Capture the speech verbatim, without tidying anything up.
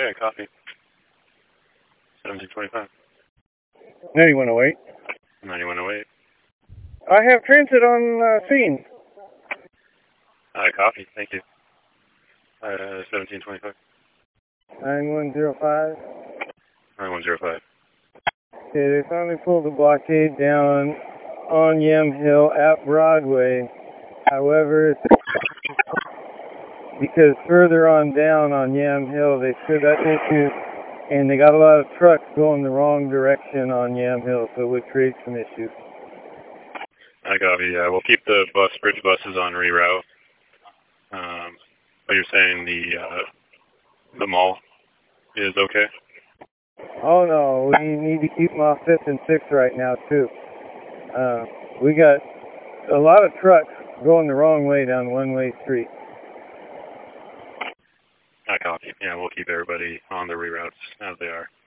Hey, I copy. seventeen twenty-five. ninety-one oh eight. ninety-one oh eight. I have transit on uh, scene. I copy. Thank you. Uh, seventeen twenty-five. nine one zero five. nine one zero five. Okay, they finally pulled the blockade down on Yam Hill at Broadway. However, because further on down on Yam Hill, they still got issues, and they got a lot of trucks going the wrong direction on Yam Hill, so it would create some issues. I copy. Yeah, we'll keep the bus bridge buses on reroute. Um, but you're saying the uh, the mall is okay? Oh no, we need to keep them off fifth and sixth right now too. Uh, we got a lot of trucks going the wrong way down one-way street. I copy. Yeah, we'll keep everybody on the reroutes as they are.